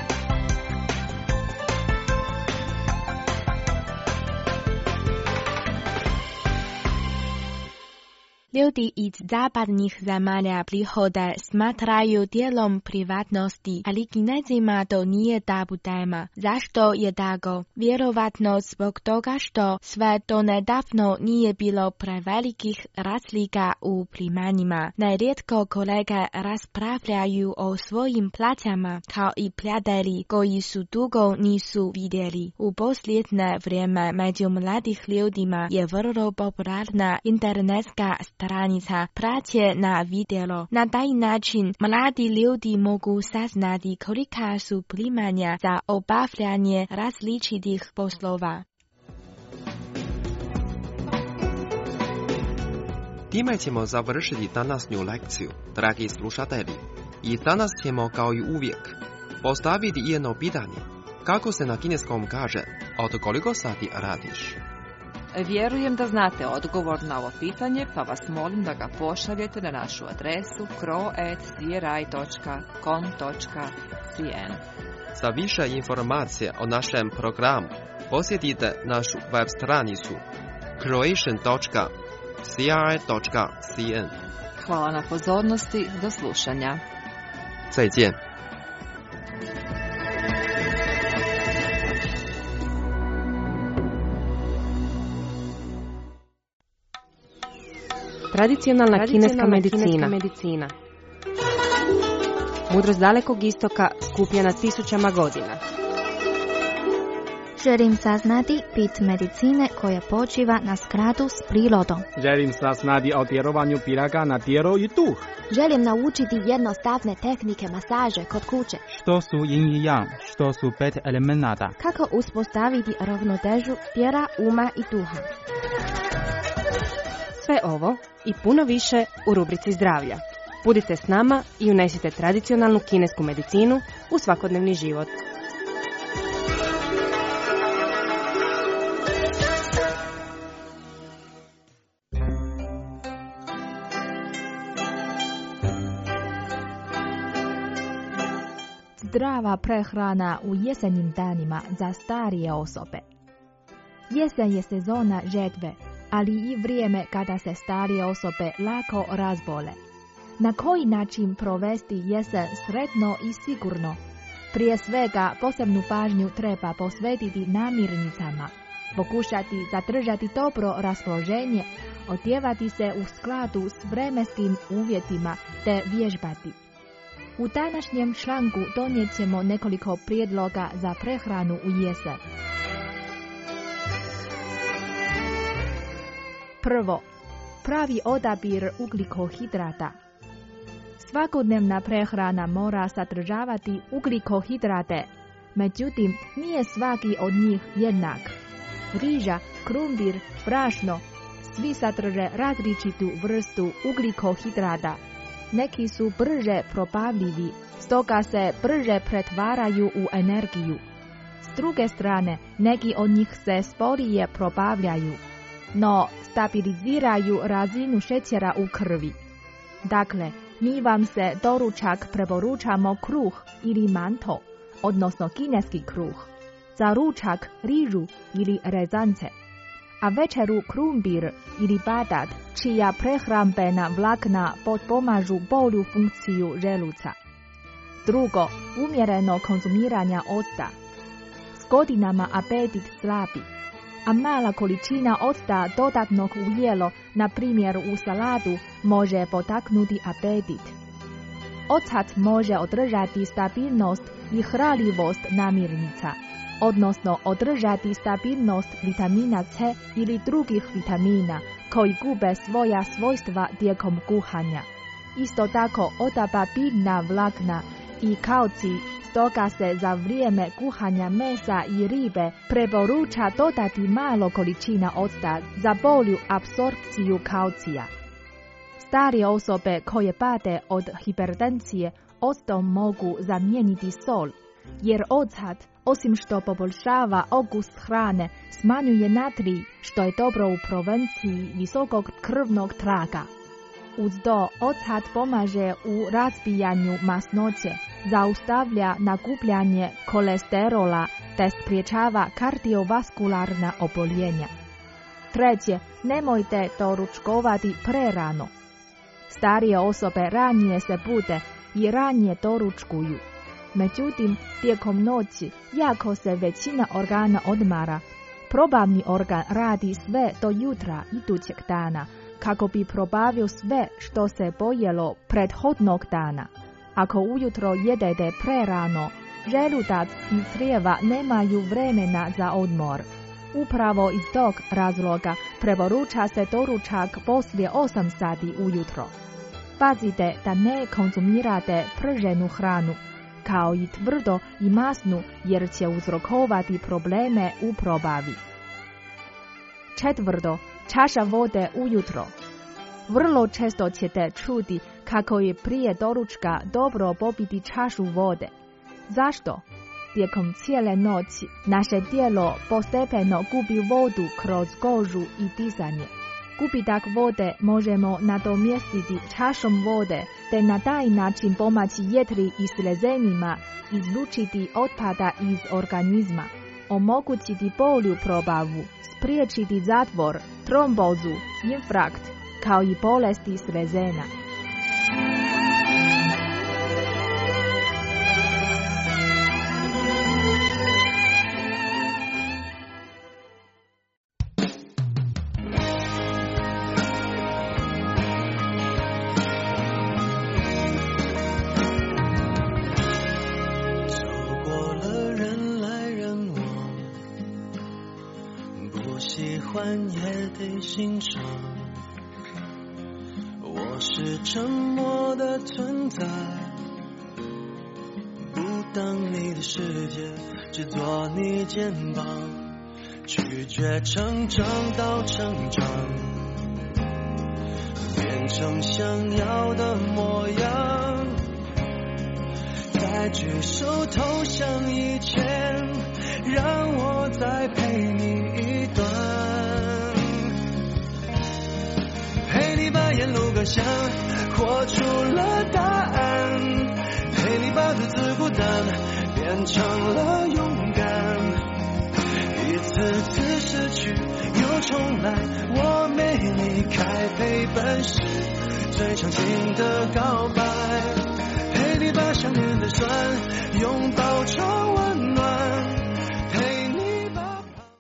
Ljudi iz zapadnih zemalja prihode smatraju dijelom privatnosti, ali Kinezima to nije tabu tema. Zašto je tako? Vjerovatno zbog toga što sve do nedavno nije bilo prevelikih razlika u primanjima. Nerijetko kolege raspravljaju o svojim plaćama kao i prijatelji koji su dugo nisu vidjeli. U posljednje vrijeme među mladih ljudima je vrlo popularna internetska stranica praće na vidjelo. Na taj način mladi ljudi mogu saznati kolika su primanja za obavljanje različitih poslova. Time ćemo završiti današnju lekciju, dragi slušatelji. I danas ćemo kao i uvijek postaviti jedno pitanje. Kako se na kineskom kaže, od koliko sati radiš? Vjerujem da znate odgovor na ovo pitanje, pa vas molim da ga pošaljete na našu adresu kro@cri.com.cn. Za više informacije o našem programu posjetite našu web stranicu croatian.cri.cn. Hvala na pozornosti, do slušanja. 再见。 Tradicionalna kineska medicina. Mudrost dalekog istoka skupljena tisućama godina. Želim saznati bit medicine koja počiva na skladu s prirodom. Želim saznati o djelovanju piraga na tijelo i duh. Želim naučiti jednostavne tehnike masaže kod kuće. Što su yin i yang, što su 5 elemenata. Kako uspostaviti ravnotežu tijela, uma i duha. Sve ovo i puno više u rubrici zdravlja. Budite s nama i unesite tradicionalnu kinesku medicinu u svakodnevni život. Zdrava prehrana u jesenjim danima za starije osobe. Jesen je sezona žetve, ali i vrijeme kada se starije osobe lako razbole. Na koji način provesti jesen sretno i sigurno? Prije svega posebnu pažnju treba posvetiti namirnicama, pokušati zadržati dobro raspoloženje, odjevati se u skladu s vremenskim uvjetima te vježbati. U današnjem članku donijet ćemo nekoliko prijedloga za prehranu u jesen. Prvo, pravi odabir ugljikohidrata. Svakodnevna prehrana mora sadržavati ugljikohidrate, međutim nije svaki od njih jednak. Riža, krumpir, brašno, svi sadrže različitu vrstu ugljikohidrata. Neki su brže probavljivi, stoga se brže pretvaraju u energiju. S druge strane, neki od njih se sporije probavljaju, no stabiliziraju razinu šećera u krvi. Dakle, mi vam se doručak preporučamo kruh ili manto, odnosno kineski kruh, za ručak rižu ili rezance, a večeru krumpir ili batat, čija prehrambena vlakna potpomažu bolju funkciju želuca. Drugo, umjereno konzumiranje octa. S godinama apetit slabi, a mala količina octa dodatnog u jelo, na primjer u salatu, može potaknuti apetit. Ocat može održati stabilnost i hranljivost namirnica, odnosno održati stabilnost vitamina C ili drugih vitamina koji gube svoja svojstva tijekom kuhanja. Isto tako odaba biljna vlakna i kalcij, stoga se za vrijeme kuhanja mesa i ribe preporuča dodati malo količina octa za bolju apsorpciju kalcija. Starije osobe koje pate od hipertenzije octom mogu zamijeniti sol, jer ocat, osim što poboljšava okus hrane, smanjuje natrij, što je dobro u prevenciji visokog krvnog tlaka. Uz to, ocat pomaže u razbijanju masnoće, zaustavlja nakupljanje kolesterola te spriječava kardiovaskularna oboljenja. Treće, nemojte doručkovati prerano. Starije osobe ranije se bude i ranije doručkuju. Međutim, tijekom noći, jako se većina organa odmara, probavni organ radi sve do jutra idućeg dana, kako bi probavio sve što se pojelo prethodnog dana. Ako ujutro jedete prerano, želudac i crijeva nemaju vremena za odmor. Upravo iz tog razloga preporuča se doručak poslije 8 sati ujutro. Pazite da ne konzumirate prženu hranu, kao i tvrdo i masnu, jer će uzrokovati probleme u probavi. Četvrto, čaša vode ujutro. Vrlo često ćete čuti kako je prije doručka dobro popiti čašu vode. Zašto? Tijekom cijele noći naše tijelo postepeno gubi vodu kroz kožu i disanje. Gubitak vode možemo nadomjestiti čašom vode, te na taj način pomoći jetri i slezenima izlučiti otpada iz organizma, omogućiti bolju probavu, spriječiti zatvor, trombozu, infarkt, kao i bolesti slezena. 欢也得欣赏。我是沉默的存在，不当你的世界，只做你肩膀，拒绝成长到成长，变成想要的模样，在举手投降以前，让我再陪你一段，陪你把沿路感想活出了答案，陪你把独自孤单变成了勇敢，一次次失去又重来，我没离开，陪伴是最长情的告白，陪你把想念的酸拥抱成